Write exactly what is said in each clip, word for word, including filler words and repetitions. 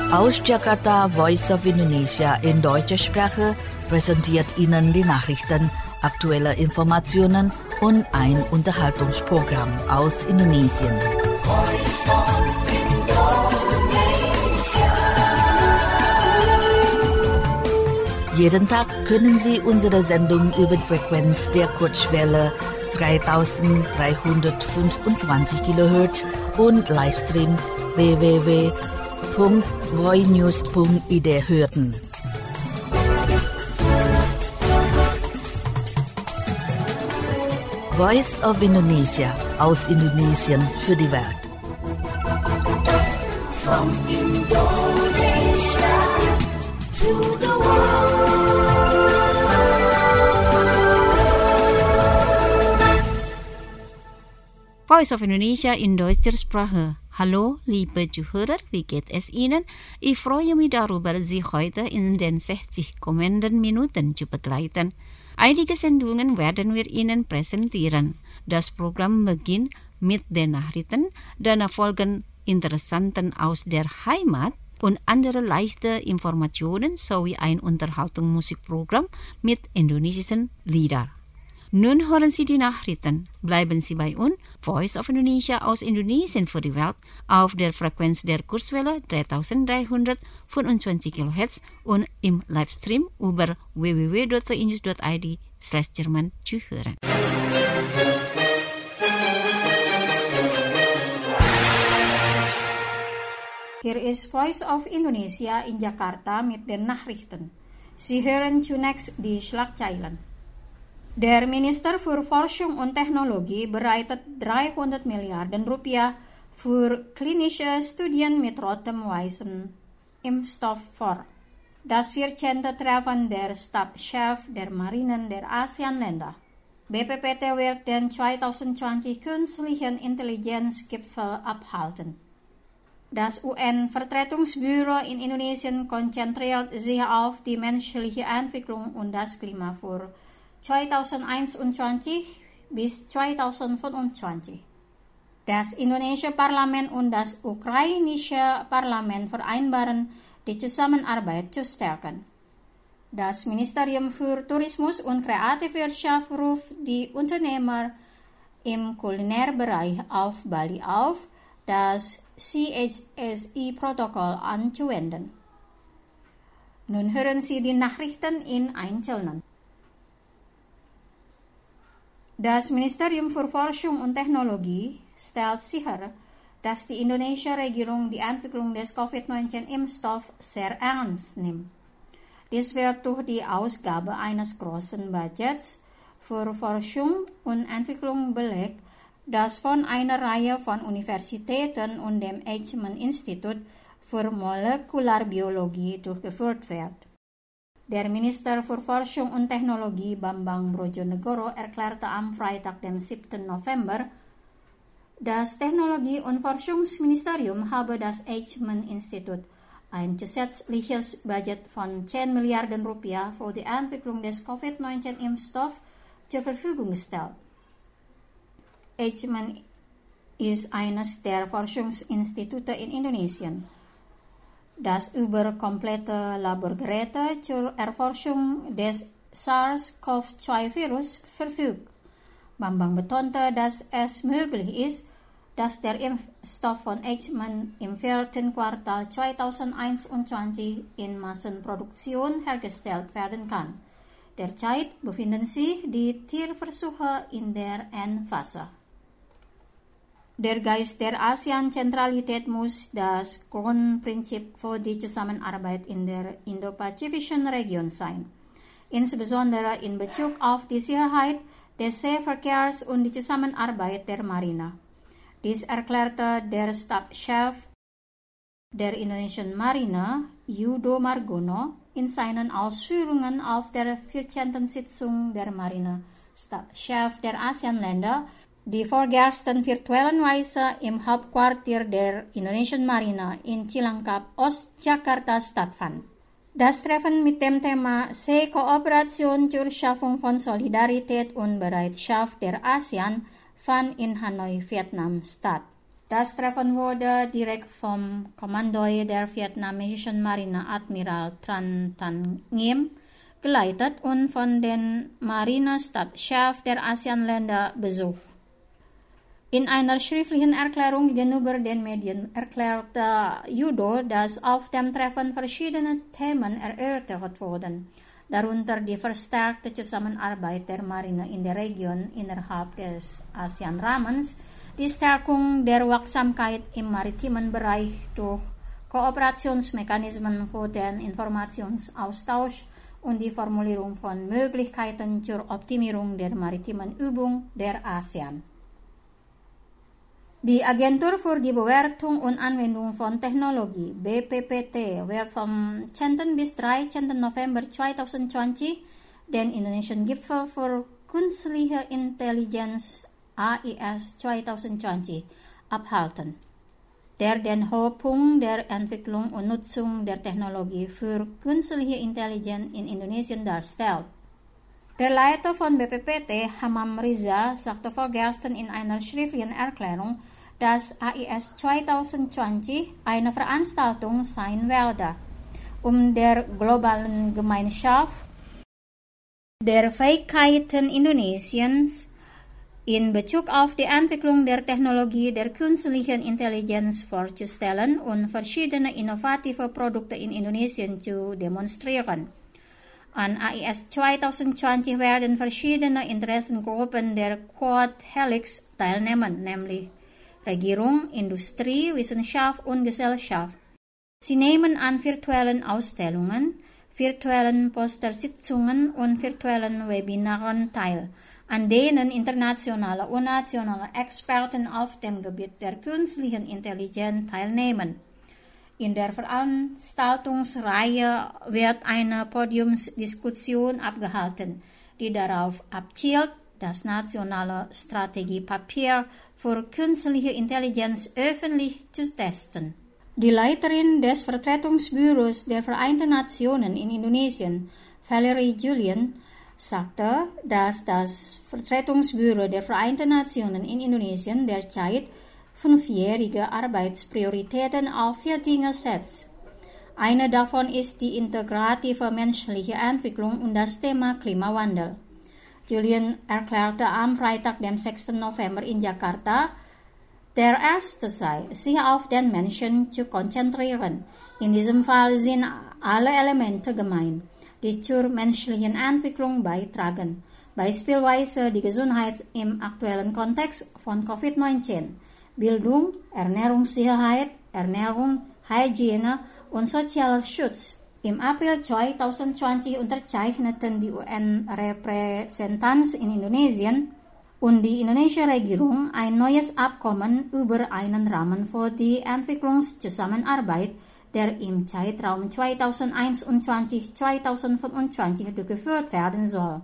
Aus Jakarta, Voice of Indonesia in deutscher Sprache präsentiert Ihnen die Nachrichten, aktuelle Informationen und ein Unterhaltungsprogramm aus Indonesien. Jeden Tag können Sie unsere Sendung über die Frequenz der Kurzwelle dreitausenddreihundertfünfundzwanzig Kilohertz und Livestream w w w punkt voinews punkt i d hören. Voice of Indonesia aus Indonesien für die Welt. From Indonesia to the world. Voice of Indonesia in deutscher Sprache. Hallo, liebe Zuhörer, wie geht es Ihnen? Ich freue mich darüber, Sie heute in den sechzig kommenden Minuten zu begleiten. Einige Sendungen werden wir Ihnen präsentieren. Das Programm beginnt mit den Nachrichten, dann folgen Interessanten aus der Heimat und andere leichte Informationen sowie ein Unterhaltungsmusikprogramm mit indonesischen Liedern. Nun hören Sie die Nachrichten. Bleiben Sie bei uns, Voice of Indonesia aus Indonesien für die Welt, auf der Frequenz der Kurzwelle dreitausenddreihundertfünfundzwanzig Kilohertz und im Livestream über w w w punkt voinews punkt i d slash Jerman zu hören. Hier ist Voice of Indonesia in Jakarta mit den Nachrichten. Sie hören zunächst die Schlagzeilen. Der Minister für Forschung und Technologie bereitet dreihundert Milliarden Rupiah für klinische Studien mit rotem weißen Impfstoff vor. Das vierzehnte Treffen der Stabschef der Marinen der ASEAN-Länder. B P P T wird den zwanzig zwanzig Künstlichen Intelligenzgipfel abhalten. Das U N-Vertretungsbüro in Indonesien konzentriert sich auf die menschliche Entwicklung und das Klima für zweitausendeinundzwanzig bis zweitausendfünfundzwanzig. Das indonesische Parlament und das ukrainische Parlament vereinbaren, die Zusammenarbeit zu stärken. Das Ministerium für Tourismus und Kreativwirtschaft ruft die Unternehmer im Kulinärbereich auf Bali auf, das C H S I-Protokoll anzuwenden. Nun hören Sie die Nachrichten in Einzelnen. Das Ministerium für Forschung und Technologie stellt sicher, dass die indonesische Regierung die Entwicklung des Covid neunzehn-Impfstoffs sehr ernst nimmt. Dies wird durch die Ausgabe eines großen Budgets für Forschung und Entwicklung belegt, das von einer Reihe von Universitäten und dem Eijkman-Institut für Molekularbiologie durchgeführt wird. Der Minister für Forschung und Technologie Bambang Brojonegoro erklärte am Freitag, dem siebten November, das Technologie- und Forschungsministerium habe das Eijkman-Institut ein zusätzliches Budget von zehn Milliarden Rupiah für die Entwicklung des Covid neunzehn-Impfstoffs zur Verfügung gestellt. Eijkman ist eines der Forschungsinstitute in Indonesien, das über komplette Laborgeräte zur Erforschung des SARS-CoV zwei Virus verfügt. Bambang betonte, dass es möglich ist, dass der Impfstoff von Eijkman im vierten Quartal zweitausendeinundzwanzig in Massenproduktion hergestellt werden kann. Derzeit befinden sich die Tierversuche in der Endphase. Der Geist der ASEAN-Zentralität muss das Grundprinzip für die Zusammenarbeit in der indopazifischen Region sein, insbesondere in Bezug auf die Sicherheit des Seeverkehrs und die Zusammenarbeit der Marine. Dies erklärte der Stabschef der indonesischen Marine, Yudo Margono, in seinen Ausführungen auf der vierzehnten Sitzung der Marine-Stabschef der ASEAN-Länder, die vorgestern virtuellen Weise im Hauptquartier der indonesischen Marine in Cilangkap, Ostjakarta stattfand. Das Treffen mit dem Thema Seekooperation zur Schaffung von Solidarität und Bereitschaft der ASEAN fand in Hanoi, Vietnam statt. Das Treffen wurde direkt vom Kommando der vietnamesischen Marine Admiral Tran Tan Ngiem geleitet und von den Marinestabschef der ASEAN-Länder besucht. In einer schriftlichen Erklärung gegenüber den Medien erklärte Yudo, dass auf dem Treffen verschiedene Themen erörtert wurden, darunter die verstärkte Zusammenarbeit der Marine in der Region innerhalb des ASEAN-Rahmens, die Stärkung der Wirksamkeit im maritimen Bereich durch Kooperationsmechanismen für den Informationsaustausch und die Formulierung von Möglichkeiten zur Optimierung der maritimen Übung der ASEAN. Die Agentur für die Bewertung und Anwendung von Technologie, B P P T, wird vom zehnten bis dreizehnten November zweitausendzwanzig den Indonesian Gipfel für Künstliche Intelligenz A I S zweitausendzwanzig abhalten, der den Höhepunkt der Entwicklung und Nutzung der Technologie für künstliche Intelligenz in Indonesien darstellt. Der Leiter von B P P T, Hamam Riza, sagte vorgestern in einer schriftlichen Erklärung, dass A I S zweitausendzwanzig eine Veranstaltung sein werde, um der globalen Gemeinschaft der Fähigkeiten Indonesiens in Bezug auf die Entwicklung der Technologie der künstlichen Intelligenz vorzustellen und verschiedene innovative Produkte in Indonesien zu demonstrieren. An A I S zweitausendzwanzig werden verschiedene Interessengruppen der Quad Helix teilnehmen, nämlich Regierung, Industrie, Wissenschaft und Gesellschaft. Sie nehmen an virtuellen Ausstellungen, virtuellen Postersitzungen und virtuellen Webinaren teil, an denen internationale und nationale Experten auf dem Gebiet der künstlichen Intelligenz teilnehmen. In der Veranstaltungsreihe wird eine Podiumsdiskussion abgehalten, die darauf abzielt, das nationale Strategiepapier für künstliche Intelligenz öffentlich zu testen. Die Leiterin des Vertretungsbüros der Vereinten Nationen in Indonesien, Valerie Julian, sagte, dass das Vertretungsbüro der Vereinten Nationen in Indonesien derzeit fünfjährige Arbeitsprioritäten auf vier Dinge setzt. Eine davon ist die integrative menschliche Entwicklung und das Thema Klimawandel. Julian erklärte am Freitag, dem sechsten November in Jakarta, der erste sei, sich auf den Menschen zu konzentrieren. In diesem Fall sind alle Elemente gemeint, die zur menschlichen Entwicklung beitragen, beispielsweise die Gesundheit im aktuellen Kontext von Covid neunzehn, Bildung, Ernährungssicherheit, Ernährung, Hygiene und sozialer Schutz. Im April zweitausendzwanzig unterzeichneten die U N-Repräsentanz in Indonesien und die indonesische Regierung ein neues Abkommen über einen Rahmen für die Entwicklungszusammenarbeit, der im Zeitraum zweitausendeinundzwanzig bis zweitausendfünfundzwanzig durchgeführt werden soll.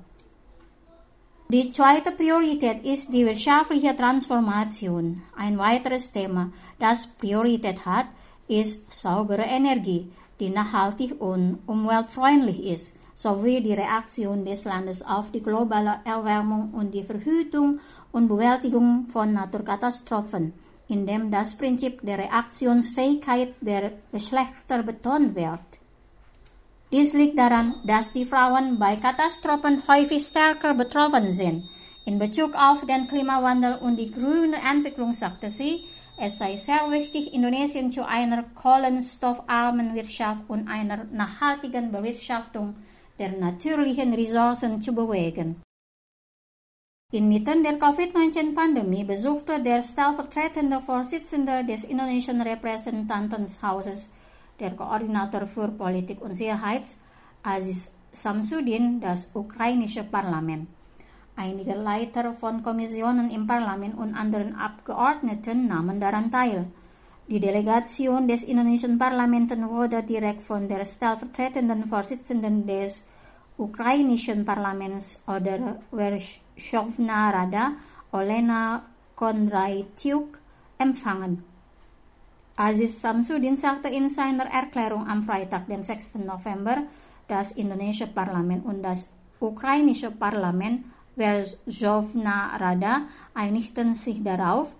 Die zweite Priorität ist die wirtschaftliche Transformation. Ein weiteres Thema, das Priorität hat, ist saubere Energie, die nachhaltig und umweltfreundlich ist, sowie die Reaktion des Landes auf die globale Erwärmung und die Verhütung und Bewältigung von Naturkatastrophen, indem das Prinzip der Reaktionsfähigkeit der Geschlechter betont wird. Dies liegt daran, dass die Frauen bei Katastrophen häufig stärker betroffen sind. In Bezug auf den Klimawandel und die grüne Entwicklung sagte sie, es sei sehr wichtig, Indonesien zu einer kohlenstoffarmen Wirtschaft und einer nachhaltigen Bewirtschaftung der natürlichen Ressourcen zu bewegen. Inmitten der Covid neunzehn Pandemie besuchte der stellvertretende Vorsitzende des indonesischen Repräsentantenhauses, der Koordinator für Politik und Sicherheit, Aziz Samsudin, das ukrainische Parlament. Einige Leiter von Kommissionen im Parlament und anderen Abgeordneten nahmen daran teil. Die Delegation des indonesischen Parlaments wurde direkt von der stellvertretenden Vorsitzenden des ukrainischen Parlaments oder Verkhovna Rada, Olena Kondratyuk, empfangen. Aziz Samsudin sagte in seiner Erklärung am Freitag, dem sechsten November, das indonesische Parlament und das ukrainische Parlament Verkhovna Rada einigten sich darauf,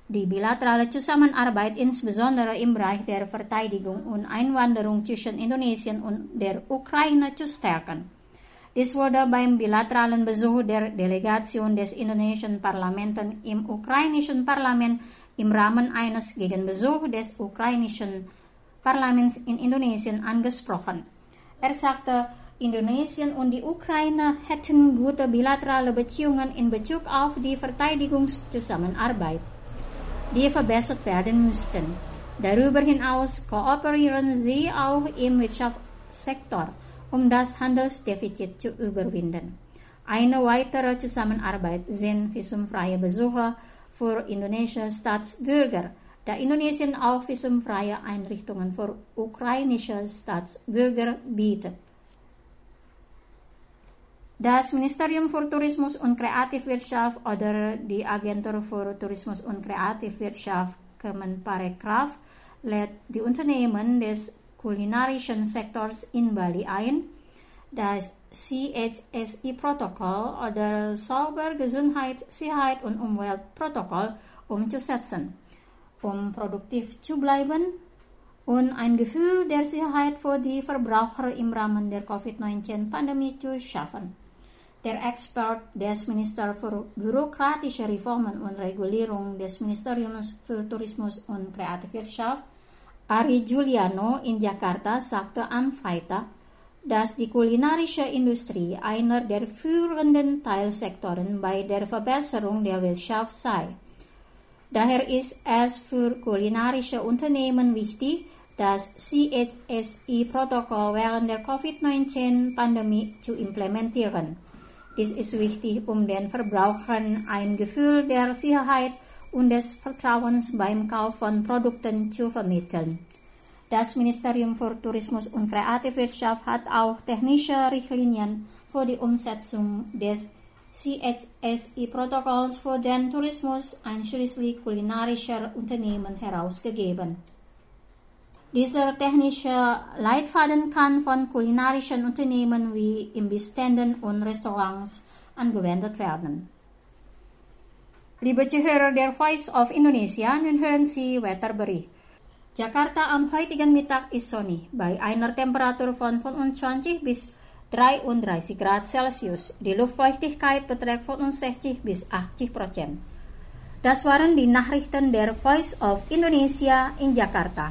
Die bilaterale Zusammenarbeit insbesondere im Bereich der Verteidigung und Einwanderung zwischen Indonesien und der Ukraine zu stärken. Dies wurde beim bilateralen Besuch der Delegation des indonesischen Parlaments im ukrainischen Parlament im Rahmen eines Gegenbesuchs des ukrainischen Parlaments in Indonesien angesprochen. Er sagte, Indonesien und die Ukraine hätten gute bilaterale Beziehungen in Bezug auf die Verteidigungszusammenarbeit, die verbessert werden müssten. Darüber hinaus kooperieren sie auch im Wirtschaftssektor, um das Handelsdefizit zu überwinden. Eine weitere Zusammenarbeit sind visumfreie Besuche für indonesische Staatsbürger, da Indonesien auch visumfreie Einrichtungen für ukrainische Staatsbürger bietet. Das Ministerium für Tourismus und Kreativwirtschaft oder die Agentur für Tourismus und Kreativwirtschaft Kemenparekraf lädt die Unternehmen des kulinarischen Sektors in Bali ein, das C H S I-Protokoll oder Sauber Gesundheit, Sicherheit und Umweltprotokoll umzusetzen, um produktiv zu bleiben und ein Gefühl der Sicherheit für die Verbraucher im Rahmen der Covid neunzehn-Pandemie zu schaffen. Der Expert des Ministeriums für bürokratische Reformen und Regulierung des Ministeriums für Tourismus und Kreativwirtschaft, Ari Juliano in Jakarta, sagte am Freitag, dass die kulinarische Industrie einer der führenden Teilsektoren bei der Verbesserung der Wirtschaft sei. Daher ist es für kulinarische Unternehmen wichtig, das C H S I-Protokoll während der Covid neunzehn-Pandemie zu implementieren. Dies ist wichtig, um den Verbrauchern ein Gefühl der Sicherheit und des Vertrauens beim Kauf von Produkten zu vermitteln. Das Ministerium für Tourismus und Kreativwirtschaft hat auch technische Richtlinien für die Umsetzung des C H S I-Protokolls für den Tourismus einschließlich kulinarischer Unternehmen herausgegeben. Dieser technische Leitfaden kann von kulinarischen Unternehmen wie Imbissständen und Restaurants angewendet werden. Liebe Zuhörer der Voice of Indonesia, nun hören Sie Wetterbericht. Jakarta am heutigen Mittag ist sonnig, bei einer Temperatur von fünfundzwanzig bis dreiunddreißig Grad Celsius. Die Luftfeuchtigkeit beträgt fünfundsechzig bis achtzig Prozent. Das waren die Nachrichten der Voice of Indonesia in Jakarta.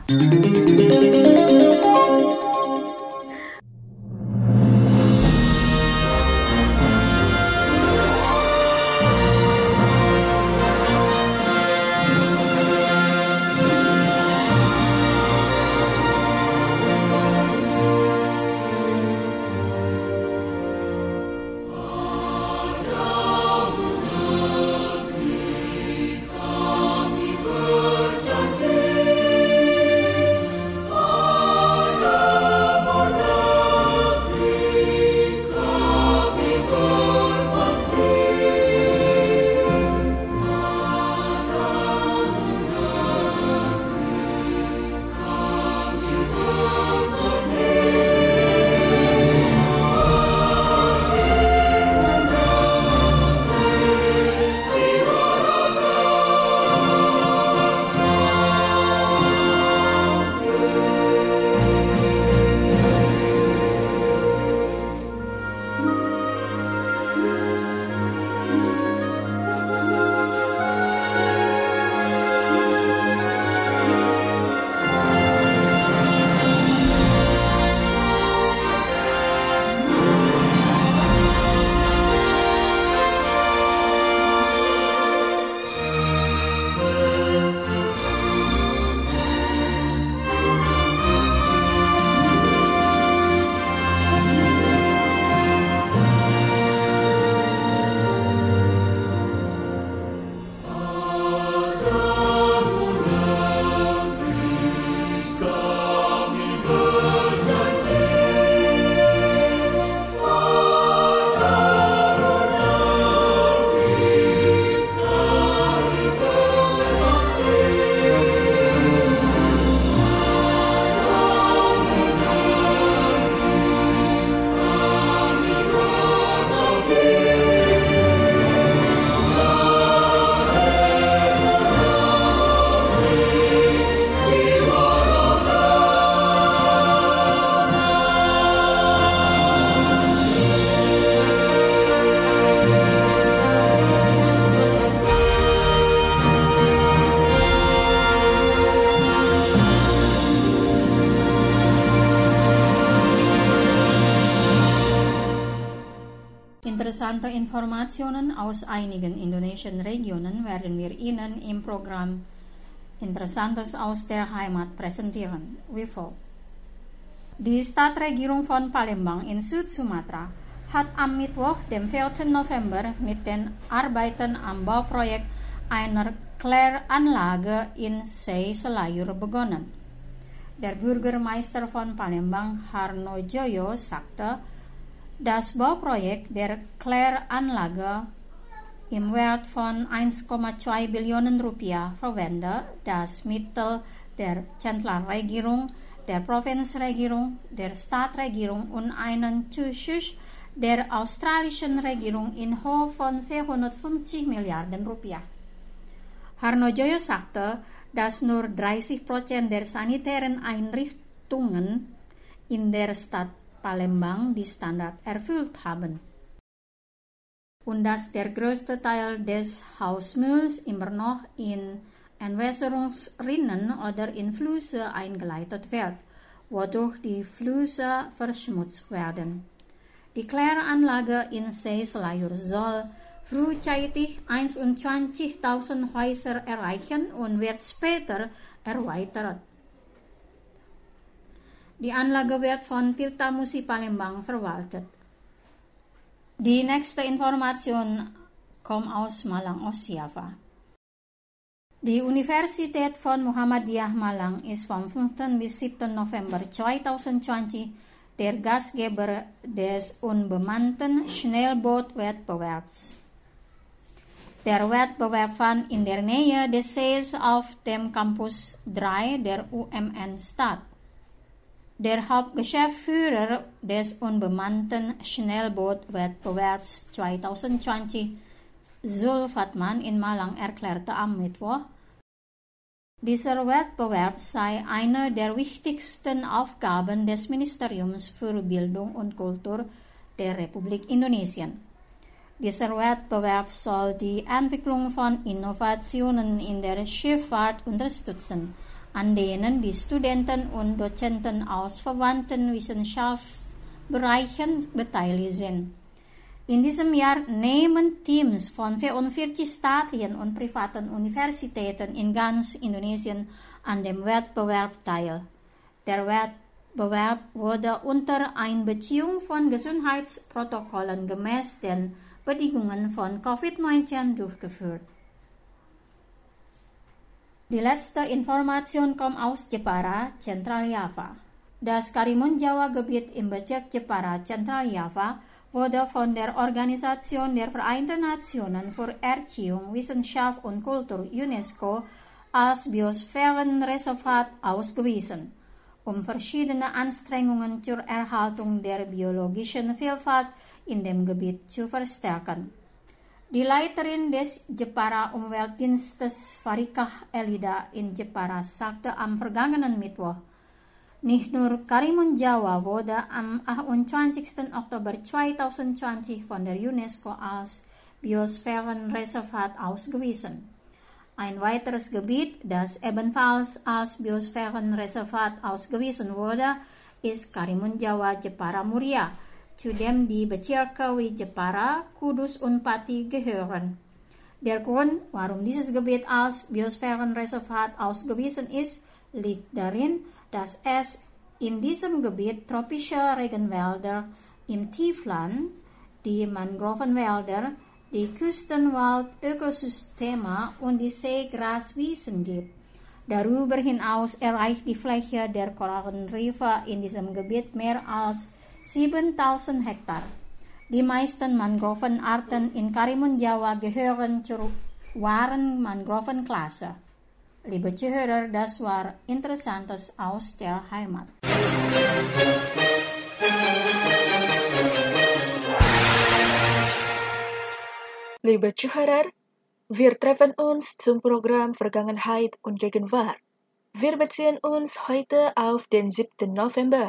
interessante Informationen aus einigen indonesischen Regionen werden wir Ihnen im Programm Interessantes aus der Heimat präsentieren, wie folgt. Die Stadtregierung von Palembang in Süd-Sumatra hat am Mittwoch, dem vierten November, mit den Arbeiten am Bauprojekt einer Kläranlage in See Selayur begonnen. Der Bürgermeister von Palembang, Harnojoyo, sagte, das Bauprojekt der Kläranlage im Wert von eins Komma zwei Billionen Rupiah verwende, das Mittel der Zentralregierung, der Provinzregierung, der Stadtregierung und einen Zuschuss der australischen Regierung in Höhe von vierhundertfünfzig Milliarden Rupiah. Harnojoyo sagte, dass nur dreißig Prozent der sanitären Einrichtungen in der Stadt Palembang die Standard erfüllt haben und dass der größte Teil des Hausmülls immer noch in Entwässerungsrinnen oder in Flüsse eingeleitet wird, wodurch die Flüsse verschmutzt werden. Die Kläranlage in See Selayur soll frühzeitig einundzwanzigtausend Häuser erreichen und wird später erweitert. Die Anlage wird von Tirta Musi Palembang verwaltet. Die nächste Information kommt aus Malang, Ostjava. Die Universität von Muhammadiyah Malang ist vom fünften bis siebten November zweitausendzwanzig der Gastgeber des unbemannten Schnellbootwettbewerbs. Der Wettbewerb fand in der Nähe des Sees auf dem Campus drei der U M N statt. Der Hauptgeschäftsführer des unbemannten Schnellbootwettbewerbs zweitausendzwanzig, Zul Fatman in Malang, erklärte am Mittwoch, dieser Wettbewerb sei eine der wichtigsten Aufgaben des Ministeriums für Bildung und Kultur der Republik Indonesien. Dieser Wettbewerb soll die Entwicklung von Innovationen in der Schifffahrt unterstützen, an denen die Studenten und Dozenten aus verwandten Wissenschaftsbereichen beteiligt sind. In diesem Jahr nehmen Teams von vierundvierzig staatlichen und privaten Universitäten in ganz Indonesien an dem Wettbewerb teil. Der Wettbewerb wurde unter Einbeziehung von Gesundheitsprotokollen gemäß den Bedingungen von Covid neunzehn durchgeführt. Die letzte Information kommt aus Jepara, Zentraljava. Das Karimun-Jawa-Gebiet im Bezirk Jepara, Zentraljava, wurde von der Organisation der Vereinten Nationen für Erziehung, Wissenschaft und Kultur UNESCO als Biosphärenreservat ausgewiesen, um verschiedene Anstrengungen zur Erhaltung der biologischen Vielfalt in dem Gebiet zu verstärken. Die Leiterin des Jepara Umweltdienstes Farikah Elida in Jepara sagte am vergangenen Mittwoch, nicht nur Karimun Jawa wurde am achtundzwanzigsten Oktober zweitausendzwanzig von der UNESCO als Biosphärenreservat ausgewiesen. Ein weiteres Gebiet, das ebenfalls als Biosphärenreservat ausgewiesen wurde, ist Karimun Jawa Jepara Muria, zu dem die Bezirke wie Jepara, Kudus und Pati gehören. Der Grund, warum dieses Gebiet als Biosphärenreservat ausgewiesen ist, liegt darin, dass es in diesem Gebiet tropische Regenwälder im Tiefland, die Mangrovenwälder, die Küstenwaldökosysteme und die Seegraswiesen gibt. Darüber hinaus erreicht die Fläche der Korallenriffe in diesem Gebiet mehr als siebentausend Hektar. Die meisten Mangrovenarten in Karimun Jawa gehören zur wahren Mangrovenklasse. Liebe Zuhörer, das war Interessantes aus der Heimat. Liebe Zuhörer, wir treffen uns zum Programm Vergangenheit und Gegenwart. Wir beziehen uns heute auf den siebten November.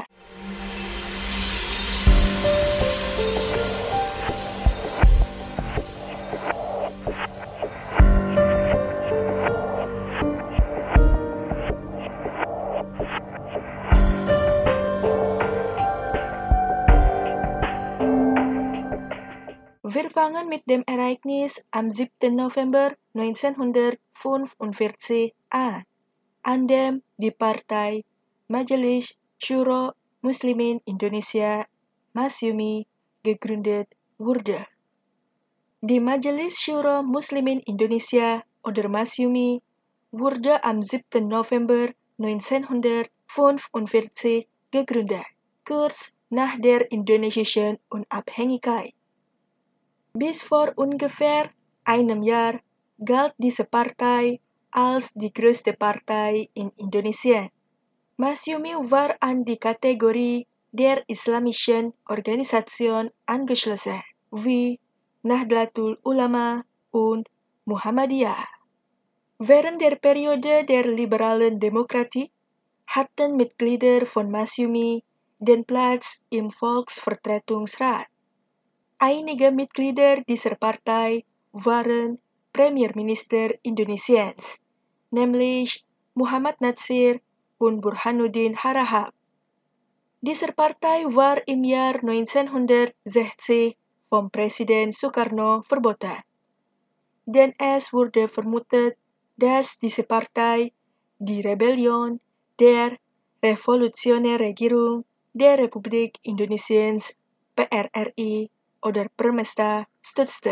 Wir Angefangen mit dem Ereignis am siebten November neunzehnhundertfünfundvierzig an, an dem die Partei Majelis Syuro Muslimin Indonesia Masyumi gegründet wurde. Die Majelis Syuro Muslimin Indonesia oder Masyumi wurde am siebten November neunzehnhundertfünfundvierzig gegründet, kurz nach der indonesischen Unabhängigkeit. Bis vor ungefähr einem Jahr galt diese Partei als die größte Partei in Indonesien. Masyumi war an die Kategorie der islamischen Organisation angeschlossen, wie Nahdlatul Ulama und Muhammadiyah. Während der Periode der liberalen Demokratie hatten Mitglieder von Masyumi den Platz im Volksvertretungsrat. Einige Mitglieder dieser Partei waren Premierminister Indonesiens, nämlich Muhammad Natsir und Burhanuddin Harahap. Diese Partei war im Jahr neunzehnhundertsechzig vom Präsident Sukarno verboten, denn es wurde vermutet, dass diese Partei die Rebellion der Revolutionären Regierung der Republik Indonesiens P R R I oder Permesta stützte.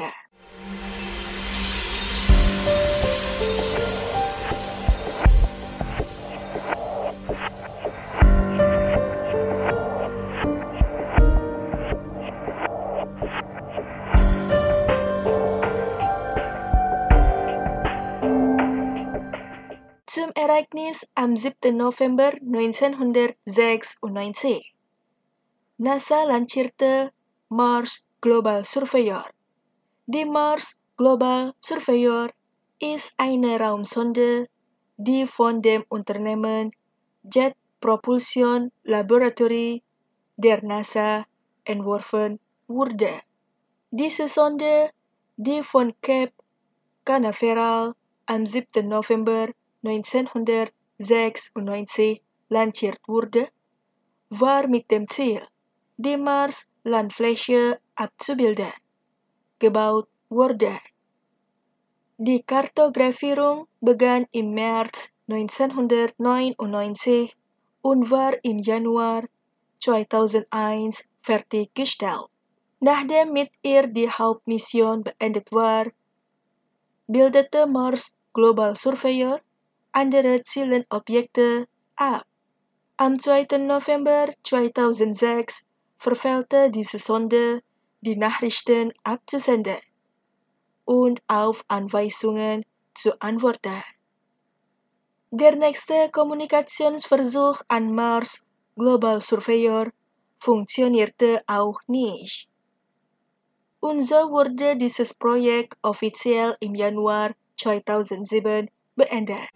Zum Ereignis am siebten November neunzehnhundertsechsundneunzig. NASA lancierte Mars Global Surveyor. Die Mars Global Surveyor ist eine Raumsonde, die von dem Unternehmen Jet Propulsion Laboratory der NASA entworfen wurde. Diese Sonde, die von Cape Canaveral am siebten November neunzehnhundertsechsundneunzig lanciert wurde, war mit dem Ziel, die Mars-Landfläche abzubilden, gebaut wurde. Die Kartografierung begann im März neunzehnhundertneunundneunzig und war im Januar zweitausendeins fertiggestellt. Nachdem mit ihr die Hauptmission beendet war, bildete Mars Global Surveyor andere Zielenobjekte ab. Am zweiten November zweitausendsechs verfehlte diese Sonde die Nachrichten abzusenden und auf Anweisungen zu antworten. Der nächste Kommunikationsversuch an Mars Global Surveyor funktionierte auch nicht. Und so wurde dieses Projekt offiziell im Januar zweitausendsieben beendet.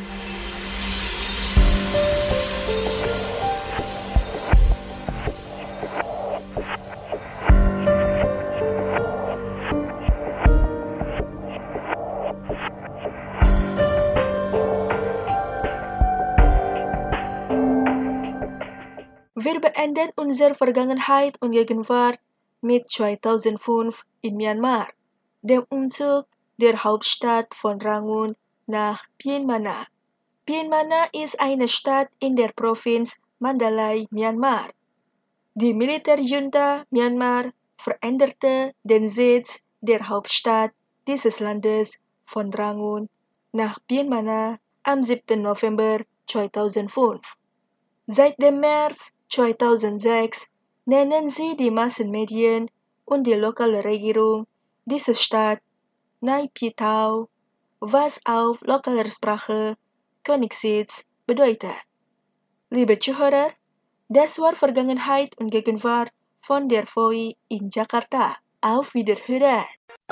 Wir beenden unsere Vergangenheit und Gegenwart mit zweitausendfünf in Myanmar, dem Umzug der Hauptstadt von Rangoon nach Pyinmana. Pyinmana ist eine Stadt in der Provinz Mandalay, Myanmar. Die Militärjunta Myanmar veränderte den Sitz der Hauptstadt dieses Landes von Rangoon nach Pyinmana am siebten November zweitausendfünf. Seit dem März zweitausendsechs nennen sie die Massenmedien und die lokale Regierung diese Stadt Nay Pyi Taw, was auf lokaler Sprache Königssitz bedeutet. Liebe Zuhörer, das war Vergangenheit und Gegenwart von der V O I in Jakarta. Auf Wiederhören!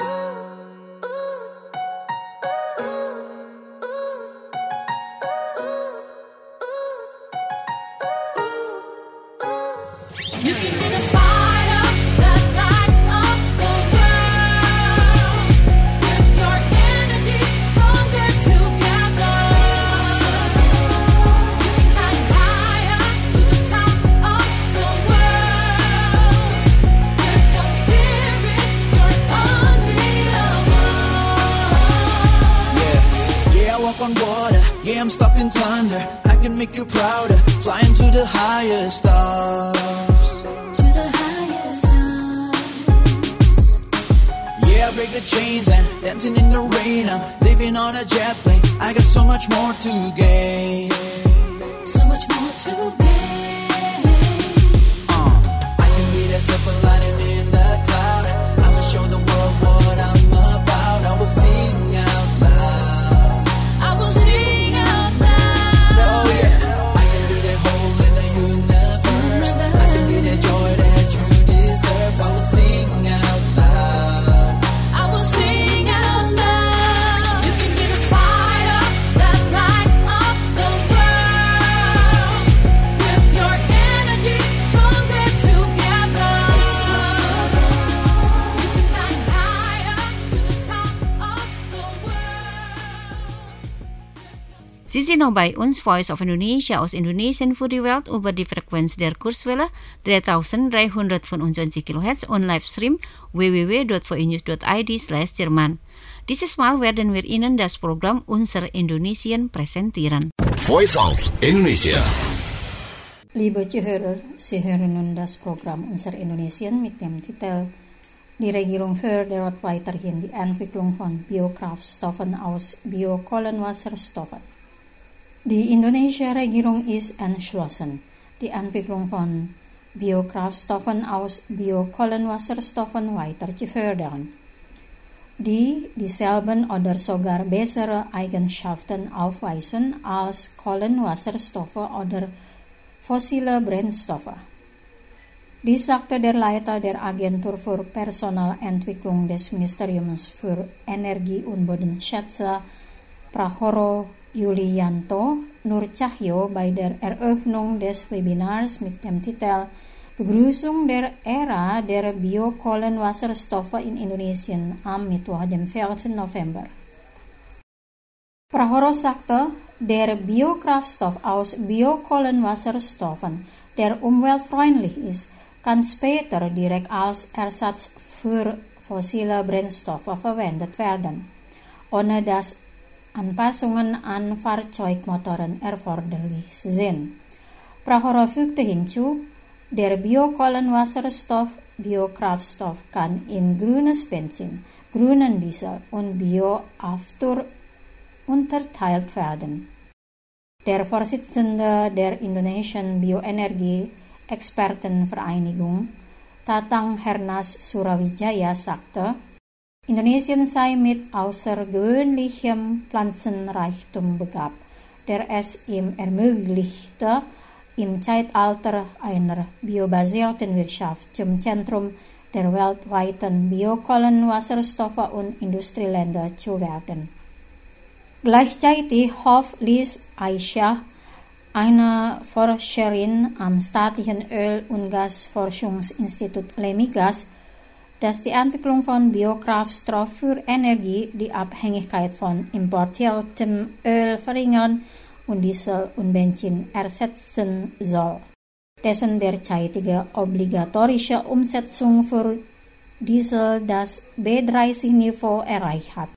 You can be the fire that lights up the world. With your energy, stronger together. You can climb higher to the top of the world. With your spirit, your on water, yeah, I'm stopping thunder. I can make you prouder, flying to the highest stars. To the highest stars. Yeah, I break the chains and dancing in the rain. I'm living on a jet plane. I got so much more to gain. So much more to gain. Uh, I can be that silver lining in the cloud. I'ma show the world what I'm about. I will sing out loud. I will sing out loud. Oh yeah, I can be that hole in the universe. I can be that joy that you deserve. I will sing out loud. I will sing out loud. You can be the fire that lights up the world. With your energy, stronger together. You can climb higher to the top of the world. Sie sind noch bei uns, Voice of Indonesia aus Indonesien für die Welt über die Frequenz der Kurzwelle dreitausenddreihundertfünfundzwanzig kHz und Livestream w w w dot v i news dot i d slash Jerman. Dieses Mal werden wir Ihnen das Programm Unser Indonesien präsentieren. Voice of Indonesia. Liebe Zuhörer, Sie hören nun das Programm Unser Indonesien mit dem Titel Die Regierung fördert weiterhin die Entwicklung von Biokraftstoffen aus Biokohlenwasserstoffen. Die indonesische Regierung ist entschlossen, die Entwicklung von Biokraftstoffen aus Biokohlenwasserstoffen weiter zu fördern, die dieselben oder sogar bessere Eigenschaften aufweisen als Kohlenwasserstoffe oder fossile Brennstoffe. Dies sagte der Leiter der Agentur für Personalentwicklung des Ministeriums für Energie und Bodenschätze, Prahoro Yulianto Nur Cahyo, bei der Eröffnung des Webinars mit dem Titel Begrüßung der Ära der Biokohlenwasserstoffe in Indonesien am Mittwoch, dem vierten November. Prahoro sagte, der Biokraftstoff aus Biokohlenwasserstoffen, der umweltfreundlich ist, kann später direkt als Ersatz für fossile Brennstoffe verwendet werden, ohne dass Anpassungen an Fahrzeugmotoren erforderlich sind. Prahoro fügte hinzu, der Biokohlenwasserstoff Biokraftstoff kann in grünes Benzin, grünen Diesel und Bioaftur unterteilt werden. Der Vorsitzende der Indonesischen Bioenergie-Expertenvereinigung, Tatang Hernas Surawijaya, sagte, Indonesien sei mit außergewöhnlichem Pflanzenreichtum begabt, der es ihm ermöglichte, im Zeitalter einer biobasierten Wirtschaft zum Zentrum der weltweiten Biokohlenwasserstoffe und Industrieländer zu werden. Gleichzeitig hofft Liz Aisyah, eine Forscherin am staatlichen Öl- und Gasforschungsinstitut Lemigas, dass die Entwicklung von Biokraftstoff für Energie die Abhängigkeit von importiertem Öl verringern und Diesel und Benzin ersetzen soll, dessen derzeitige obligatorische Umsetzung für Diesel das B dreißig Niveau erreicht hat.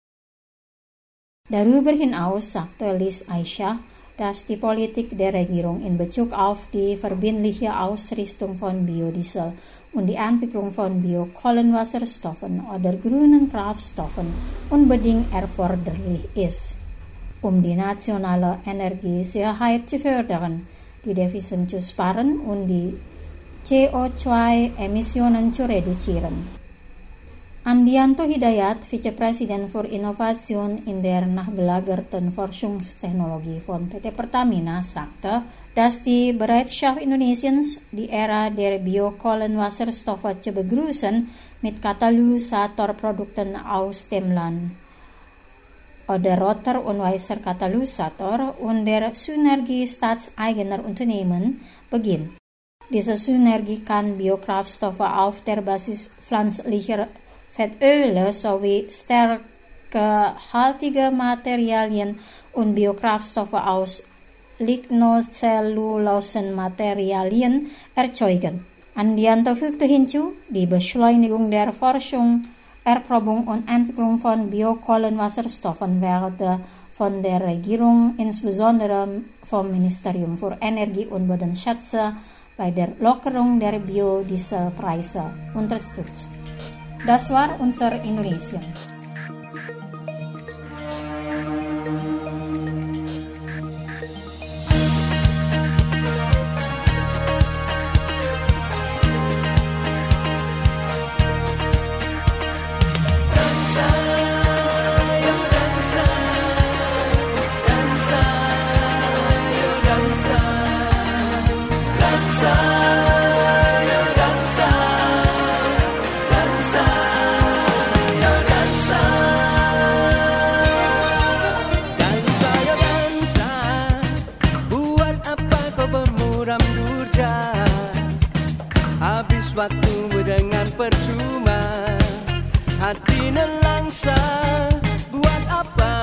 Darüber hinaus sagte Liz Aisyah, dass die Politik der Regierung in Bezug auf die verbindliche Ausrüstung von Biodiesel und die Entwicklung von Biokohlenwasserstoffen oder grünen Kraftstoffen unbedingt erforderlich ist, um die nationale Energiesicherheit zu fördern, die Devisen zu sparen und die C O zwei Emissionen zu reduzieren. Andianto Hidayat, Vizepräsident für Innovation in der nachgelagerten Forschungstechnologie von P T Pertamina, sagte, dass die Bereitschaft Indonesiens, die Ära der Biokohlenwasserstoffe zu begrüßen, mit Katalysatorprodukten aus dem Land oder Rotor- und Weißer Katalysator und der Synergie staatseigener Unternehmen beginnt. Diese Synergie kann Biokraftstoffe auf der Basis pflanzlicher Fettöle sowie stärkehaltige Materialien und Biokraftstoffe aus lignozellulosen Materialien erzeugen. Andianto fügte hinzu, die Beschleunigung der Forschung, Erprobung und Entwicklung von Biokohlenwasserstoffen werde von der Regierung, insbesondere vom Ministerium für Energie und Bodenschätze, bei der Lockerung der Biodieselpreise unterstützt. Das war unser Indonesien. Habis waktumu dengan percuma, hati nelangsa, buat apa?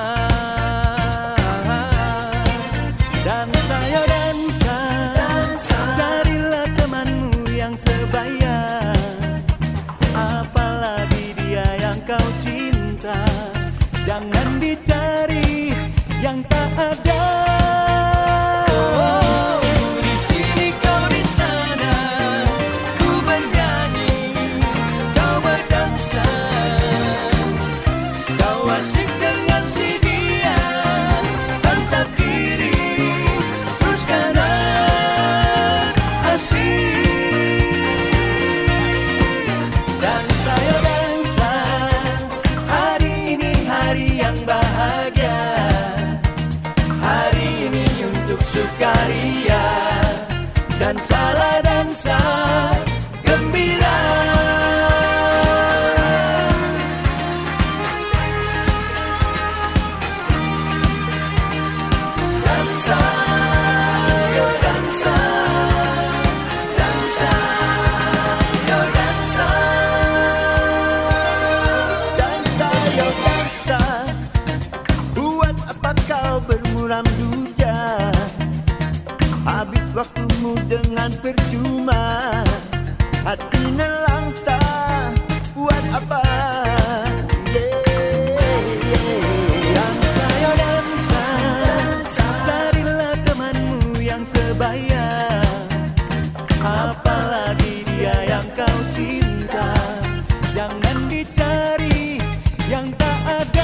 Dansa yo dansa, carilah temanmu yang sebaya, apalagi dia yang kau cinta. Jangan dicari yang tak ada. Sukaria dan salah dansa gembira. Dansa, yo dansa, dansa, yo dansa, dansa, yo dansa. Buat apa kau bermuram durja? Habis waktumu dengan percuma, hati nelangsa, buat apa? Yeah, yeah. Dansa yo dansa, carilah temanmu yang sebaya, apalagi dia yang kau cinta. Jangan dicari yang tak ada.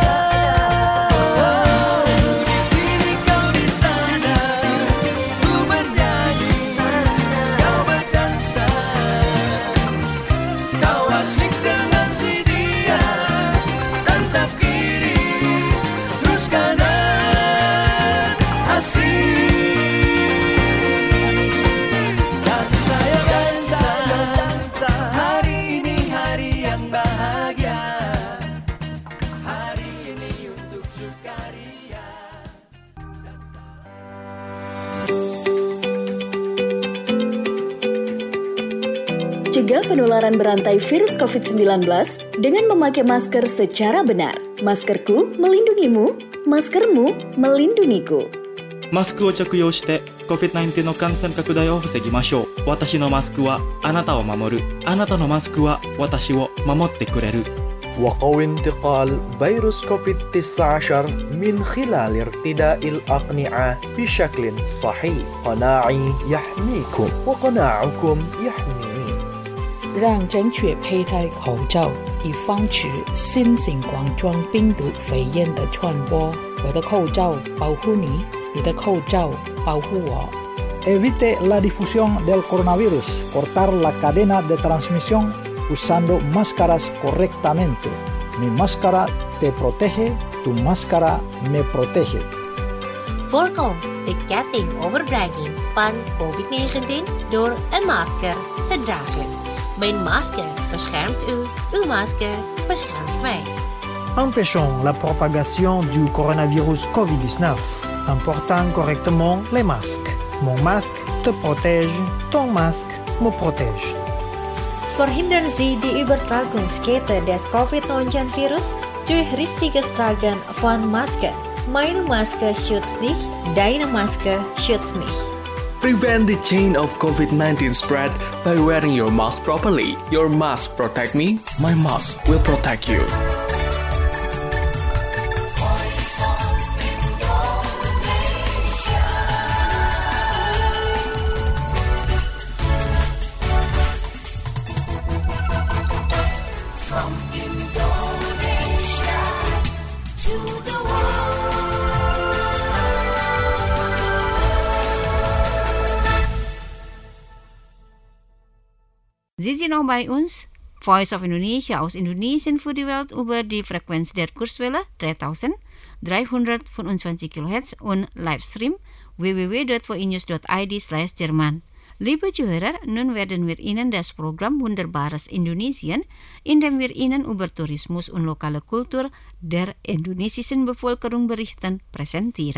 Cegah penularan berantai virus covid sembilan belas dengan memakai masker secara benar. Maskerku melindungimu, maskermu melindungiku. マスクを着用して コビッドナインティーン の感染拡大を防ぎましょう。私のマスクはあなたを守る。あなたのマスクは私を守ってくれる。 وقوي انتقال فيروس كوفيد تسعة عشر من خلال ارتداء الأقنعة بشكل صحيح. قناعي يحميكم وقناعكم يحميني. 让正确佩戴口罩，以防止新型冠状病毒肺炎的传播。我的口罩保护你，你的口罩保护我。 Evite la difusión del coronavirus. Cortar la cadena de transmisión usando máscaras correctamente. Mi máscara te protege, tu máscara me protege. Voorkom de ketting-overdraging van covid negentien door een masker te dragen. Mijn masker beschermt u, uw masker beschermt mij. Empêchons la propagation du coronavirus covid dix-neuf en portant correctement les masques. Mon masque te protège, ton masque me protège. Verhindern Sie die Übertragungskette des covid neunzehn virus durch richtiges Tragen von Maske. Meine Maske schützt dich, deine Maske schützt mich. Prevent the chain of covid nineteen spread by wearing your mask properly. Your mask protect me, my mask will protect you. Sie sind auch bei uns, Voice of Indonesia aus Indonesien für die Welt über die Frequenz der Kurzwelle dreitausenddreihundertfünfundzwanzig Kilohertz und Livestream w w w dot v i news dot i d slash Jerman. Liebe Zuhörer, nun werden wir Ihnen das Programm Wunderbares Indonesien, in dem wir Ihnen über Tourismus und lokale Kultur der indonesischen Bevölkerung berichten, präsentieren.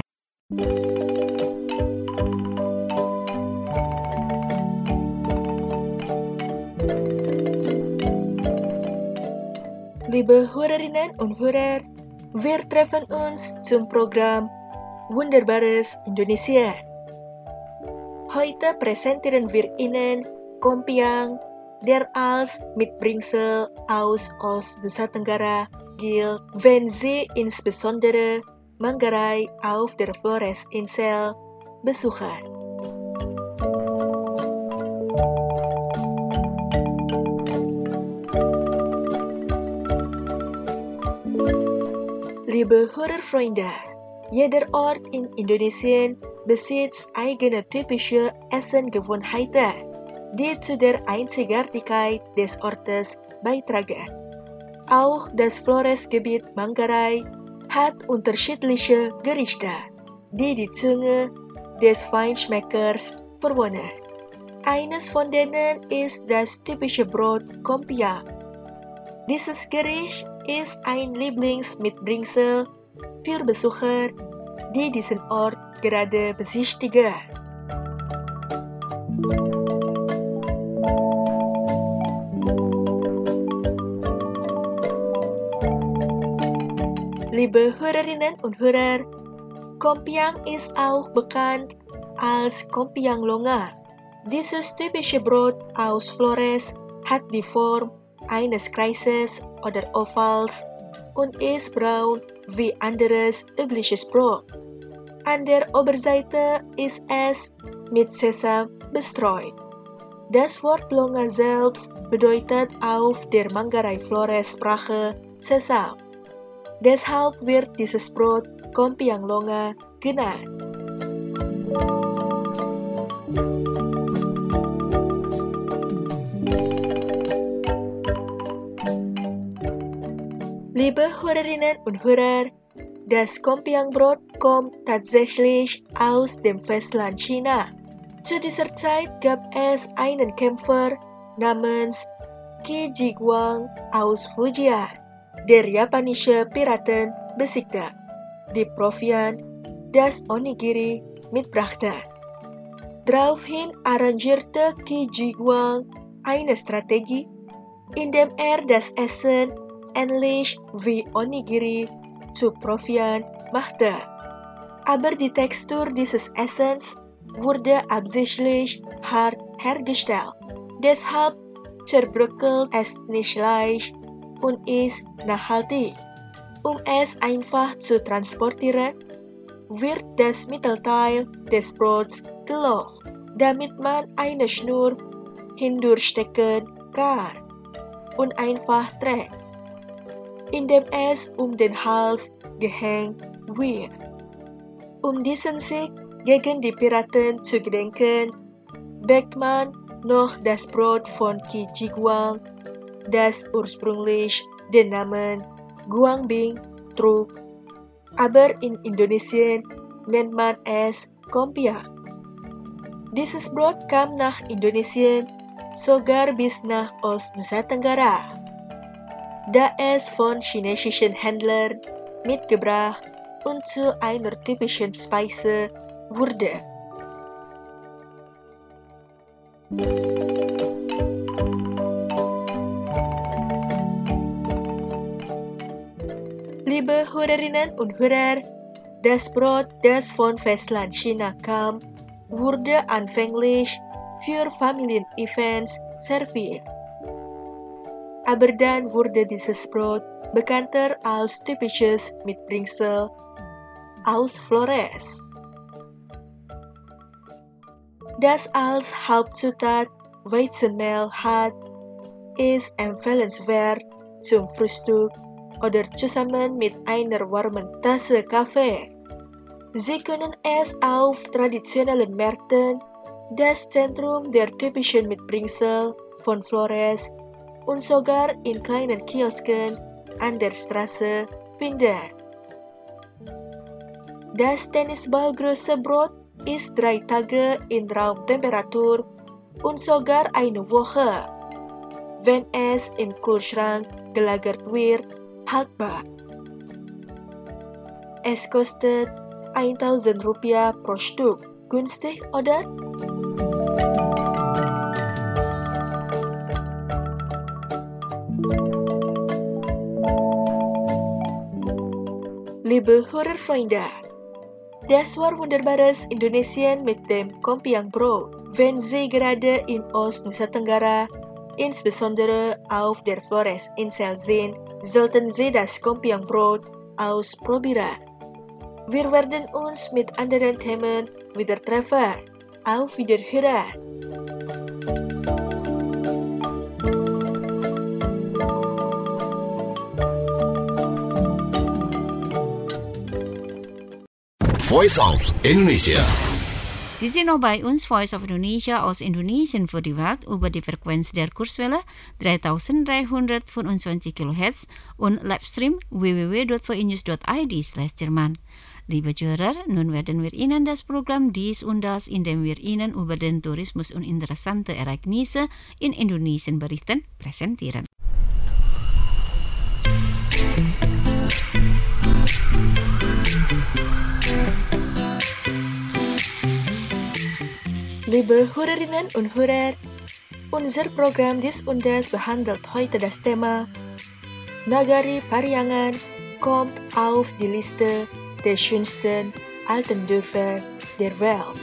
Liebe Hörerinnen und Hörer, wir treffen uns zum Programm Wunderbares Indonesien. Heute präsentieren wir Ihnen Kompiang, der als Mitbringsel aus Ost-Nusa Tenggara gilt, wenn Sie insbesondere Manggarai auf der Flores-Insel besuchen. Liebe Hörerfreunde, jeder Ort in Indonesien besitzt eigene typische Essengewohnheiten, die zu der Einzigartigkeit des Ortes beitragen. Auch das Flores-Gebiet Manggarai hat unterschiedliche Gerichte, die die Zunge des Feinschmeckers verwöhnen. Eines von denen ist das typische Brot Kompiang. Dieses Gericht ist ein Lieblingsmitbringsel für Besucher, die diesen Ort gerade besichtigen. Liebe Hörerinnen und Hörer, Kompiang ist auch bekannt als Kompiang Longa. Dieses typische Brot aus Flores hat die Form eines Kreises oder Ovals und ist braun wie anderes übliches Brot. An der Oberseite ist es mit Sesam bestreut. Das Wort Longa selbst bedeutet auf der Manggarai-Flores-Sprache Sesam. Deshalb wird dieses Brot Kompiang Longa genannt. Liebe Hörerinnen und Hörer, das Kompiangbrot kommt tatsächlich aus dem Festland China. Zu dieser Zeit gab es einen Kämpfer namens Qi Jiguang aus Fujian, der japanische Piraten besiegte, die Proviant, das Onigiri, mitbrachte. Daraufhin arrangierte Qi Jiguang eine Strategie, indem er das Essen ähnlich wie Onigiri zu Proviant machte. Aber die Textur dieses Essens wurde absichtlich hart hergestellt. Deshalb zerbröckelt es nicht leicht und ist nachhaltig. Um es einfach zu transportieren, wird das Mittelteil des Brots gelocht, damit man eine Schnur hindurchstecken kann und einfach trägt, indem es um den Hals gehängt wird. Um diesen Sieg gegen die Piraten zu gedenken, bäckt man noch das Brot von Qi Jiguang, das ursprünglich den Namen Guangbing trug, aber in Indonesien nennt man es Kompiang. Dieses Brot kam nach Indonesien sogar bis nach Ost-Nusa Tenggara, da es von chinesischen Händlern mitgebracht und zu einer typischen Speise wurde. Liebe Hörerinnen und Hörer, das Brot, das von Festland China kam, wurde anfänglich für Familienevents serviert. Aber dann wurde dieses Brot bekannter als typisches Mitbringsel aus Flores, das als Hauptzutat Weizenmehl hat, ist empfehlenswert zum Frühstück oder zusammen mit einer warmen Tasse Kaffee. Sie können es auf traditionellen Märkten, das Zentrum der typischen Mitbringsel, von Flores und sogar in kleinen Kiosken an der Straße finden. Das Tennisballgröße Brot ist drei Tage in Raumtemperatur und sogar eine Woche, wenn es im Kühlschrank gelagert wird, haltbar. Es kostet tausend Rupiah pro Stück. Günstig, oder? Liebe Hörerfreunde, das war wunderbares Indonesien mit dem Kompiang Brot. Wenn Sie gerade in Ost-Nusa Tenggara, insbesondere auf der Flores-Insel sind, sollten Sie das Kompiang Brot ausprobieren. Wir werden uns mit anderen Themen wieder treffen. Auf Wiederhören! Voice of Indonesia. Sie sind noch bei uns, Voice of Indonesia aus Indonesien für die Welt über die Frequenz der Kurzwelle dreitausenddreihundertfünfundzwanzig Kilohertz und Livestream w w w punkt v i news punkt i d slash Jerman. Liebe Hörer, nun werden wir Ihnen das Programm Dies und Das, in dem wir Ihnen über den Tourismus und interessante Ereignisse in Indonesien berichten, präsentieren. Liebe Hörerinnen und Hörer, unser Programm Dies und Das behandelt heute das Thema Nagari Pariangan kommt auf die Liste der schönsten alten Dörfer der Welt.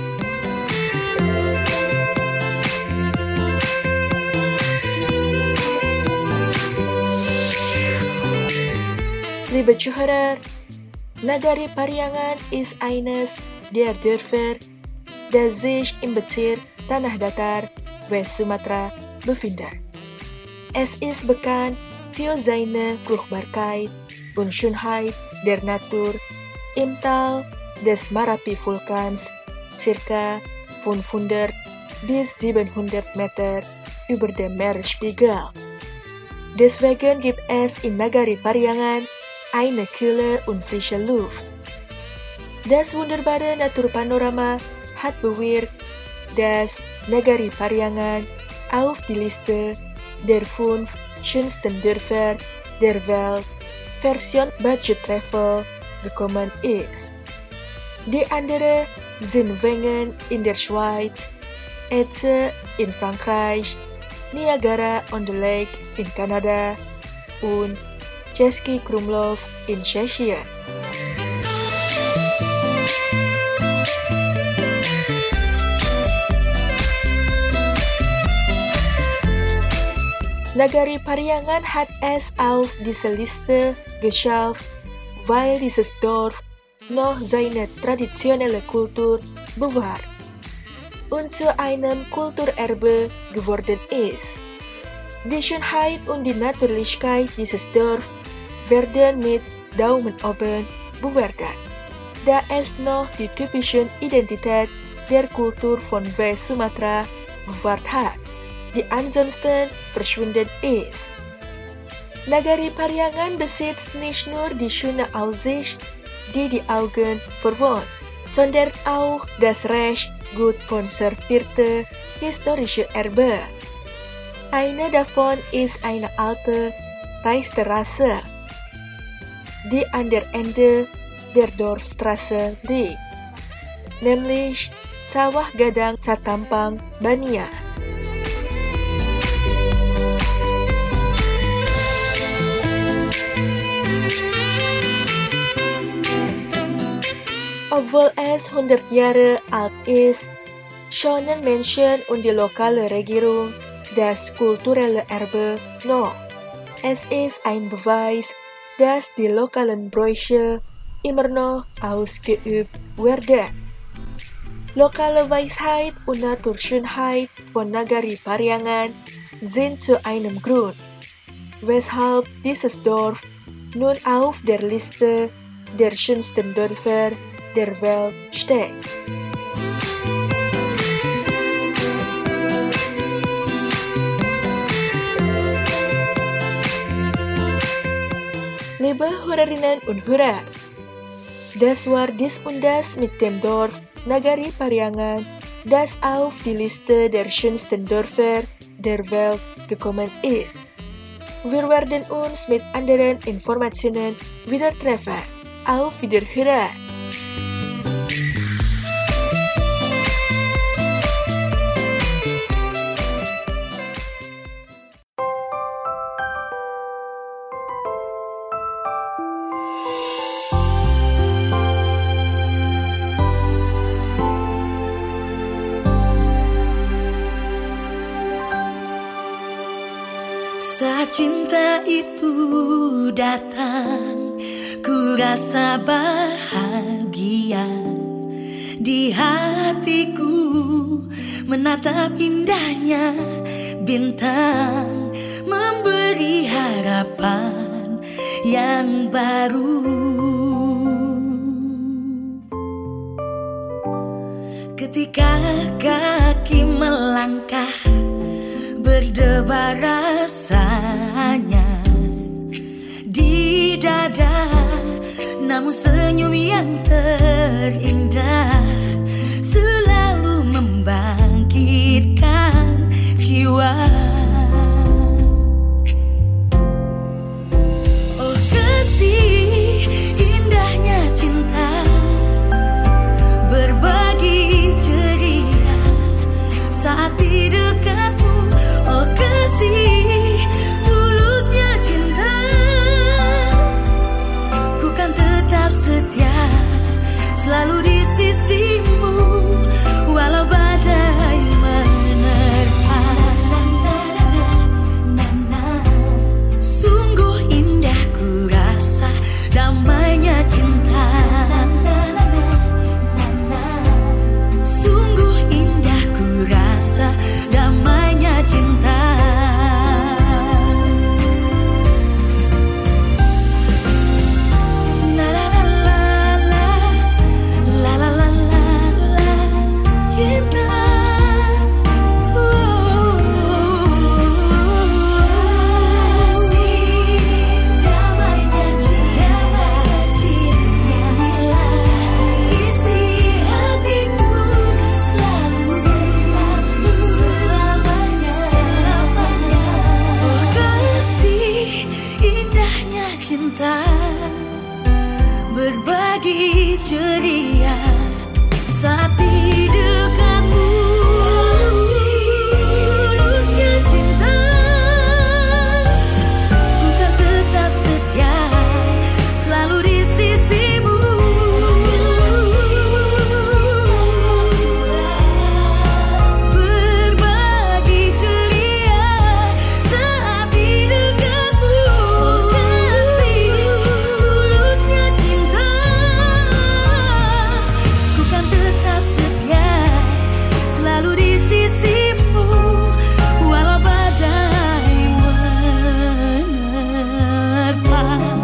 Liebe Zuhörer, Nagari Pariangan ist eines der Dörfer, das sich im Bezirk Tanah Datar, West Sumatra, befindet. Es ist bekannt für seine Fruchtbarkeit und Schönheit der Natur im Tal des Marapi-Vulkans, circa fünfhundert bis siebenhundert Meter über dem Meeresspiegel. Deswegen gibt es in Nagari Pariangan eine kühle und frische Luft. Das wunderbare Naturpanorama hat bewirkt, dass Nagari Pariangan auf die Liste der fünf schönsten Dörfer der Welt Version Budget Travel gekommen ist. Die anderen sind Wengen in der Schweiz, Etze in Frankreich, Niagara on the Lake in Kanada und Český Krumlov in Tschechien. Nagari Pariangan hat es auf diese Liste geschafft, weil dieses Dorf noch seine traditionelle Kultur bewahrt und zu einem Kulturerbe geworden ist. Die Schönheit und die Natürlichkeit dieses Dorfs werden mit Daumen oben bewertet, da es noch die typische Identität der Kultur von West Sumatra bewahrt hat, die ansonsten verschwunden ist. Nagari Pariangan besitzt nicht nur die schöne Aussicht, die die Augen verwöhnt, sondern auch das recht gut konservierte historische Erbe. Eine davon ist eine alte Reisterrasse, die an der Ende der Dorfstraße liegt, nämlich Sawah Gadang Satampang Bania. Obwohl es hundert Jahre alt ist, schonen Menschen und die lokale Regierung das kulturelle Erbe noch. Es ist ein Beweis, dass die lokalen Bräuche immer noch ausgeübt werden. Lokale Weisheit und Naturschönheit von Nagari Pariangan sind zu einem Grund, weshalb dieses Dorf nun auf der Liste der schönsten Dörfer der Welt steht. Lebe Hörerinnen und Hörer. Das war dies und das mit dem Dorf Nagari Pariangan, das auf die Liste der schönsten Dörfer der Welt gekommen ist. Wir werden uns mit anderen Informationen wieder treffen. Auf Wiederhören! Saat cinta itu datang, ku rasa bahagia. Di hatiku menatap indahnya bintang, memberi harapan yang baru. Ketika kaki melangkah, berdebar rasanya di dada, namun senyum yang terindah selalu membangkitkan jiwa. Oh kasih, indahnya cinta, berbagi ceria saat di dekatmu. Oh kasih, tulusnya cinta, ku kan tetap setia, selalu di sisimu, walau badai menerpa. Sungguh indah ku rasa damainya cinta. Sungguh indah ku rasa damainya cinta. La la la la la, la la la la la, cinta. Damainya cinta, isi hatiku selalu selalu selamanya selamanya. Oh kasih, indahnya cinta, berbagi ceria saat di dekatmu. Tulusnya cinta, ku kan tetap setia, selalu di sisimu. Berbagi ceria saat di dekatmu. Kasih, tulusnya cinta, ku kan tetap setia, selalu di sisimu, walau badai menerpa.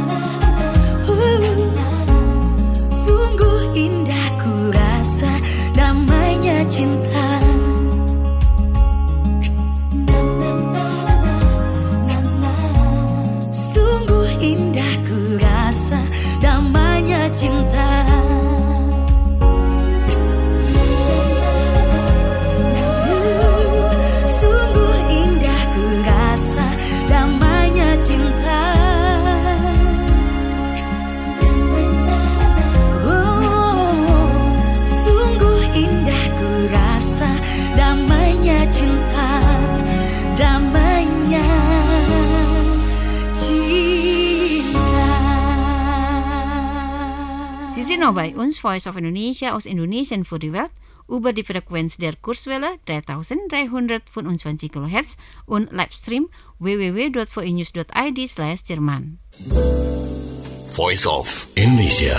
Sungguh indah ku rasa damainya cinta. Sungguh indah ku rasa damainya cinta. Sungguh indah ku rasa damainya cinta. Oh, sungguh indah ku rasa damainya cinta. Damainya cinta. Sie sind noch bei uns, Voice of Indonesia aus Indonesien für die Welt, über die Frequenz der Kurzwelle dreitausenddreihundertfünfundzwanzig Kilohertz und Livestream w w w dot v i news dot i d slash Jerman. Voice of Indonesia.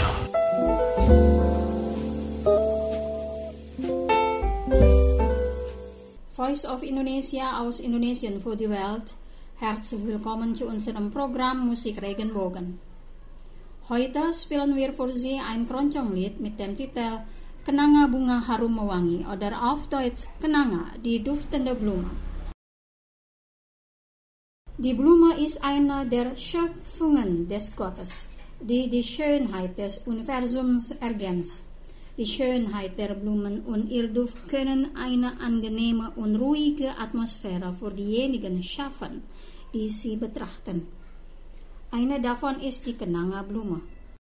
Voice of Indonesia aus Indonesien für die Welt. Herzlich willkommen zu unserem Programm Musik Regenbogen. Heute spielen wir für Sie ein Keroncong-Lied mit dem Titel Kenanga Bunga Harum Mewangi oder auf Deutsch Kenanga, die duftende Blume. Die Blume ist eine der Schöpfungen des Gottes, die die Schönheit des Universums ergänzt. Die Schönheit der Blumen und ihr Duft können eine angenehme und ruhige Atmosphäre für diejenigen schaffen, die sie betrachten. Eine davon ist die Kenanga-Blume.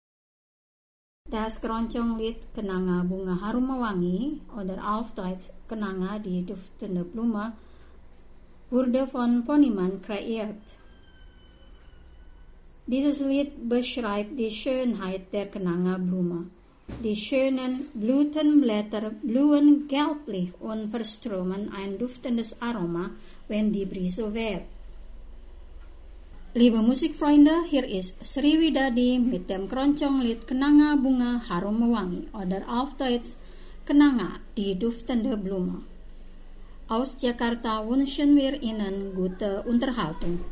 Das Keroncong-Lied Kenanga Bunga Harum Mewangi oder auf Deutsch Kenanga die duftende Blume wurde von Poniman kreiert. Dieses Lied beschreibt die Schönheit der Kenanga-Blume. Die schönen Blütenblätter blühen gelblich und verströmen ein duftendes Aroma, wenn die Brise weht. Liebe Musikfreunde, hier ist Sri Widadi mit dem Keroncong-Lied Kenanga Bunga Harum Mewangi oder auf Deutsch Kenanga, die duftende Blume. Aus Jakarta wünschen wir Ihnen gute Unterhaltung.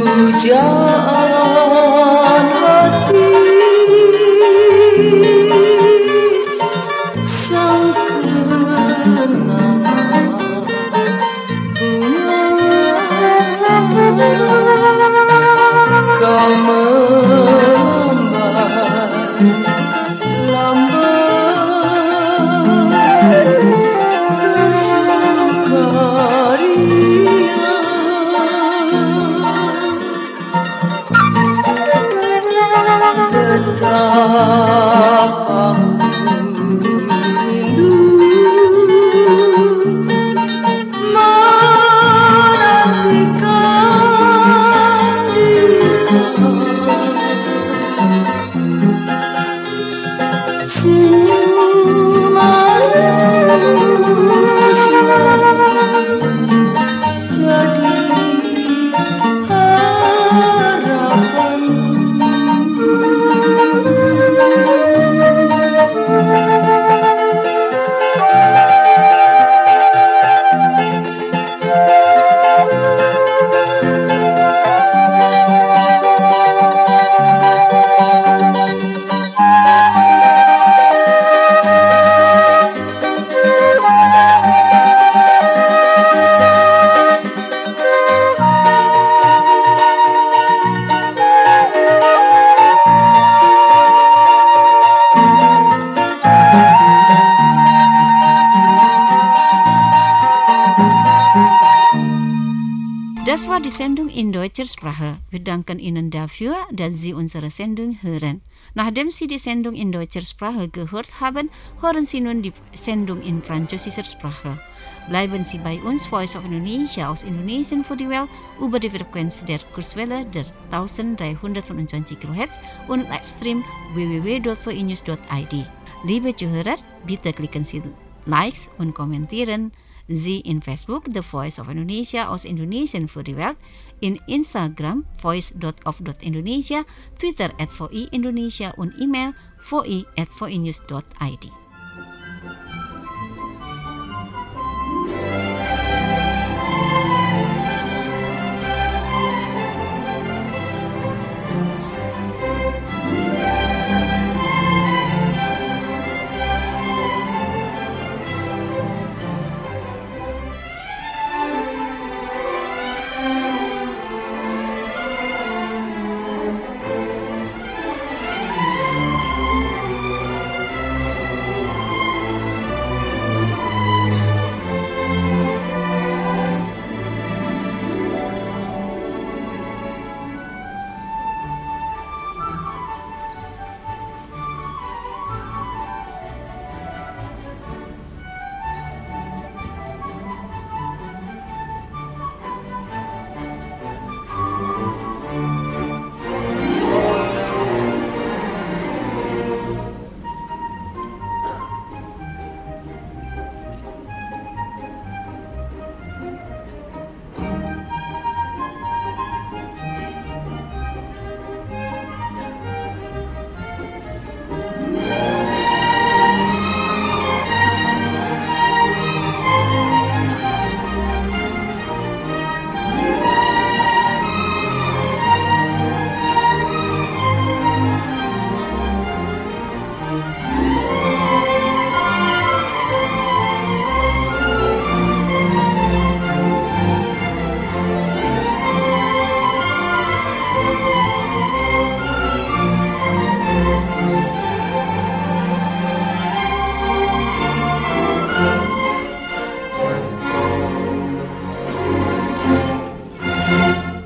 Pujaan hati Das war die Sendung in deutscher Sprache. Wir danken Ihnen dafür, dass Sie unsere Sendung hören. Nachdem Sie die Sendung in deutscher Sprache gehört haben, hören Sie nun die Sendung in französischer Sprache. Bleiben Sie bei uns, Voice of Indonesia aus Indonesien für die Welt, über die Frequenz der Kurzwelle der dreizehnhundertfünfundzwanzig Kilohertz und Livestream w w w dot v i news dot i d. Liebe Zuhörer, bitte klicken Sie Likes und kommentieren Sie in Facebook The Voice of Indonesia aus Indonesien für die Welt, in Instagram voice dot of dot indonesia, Twitter at voi Indonesia und E-Mail voi at voi news dot i d.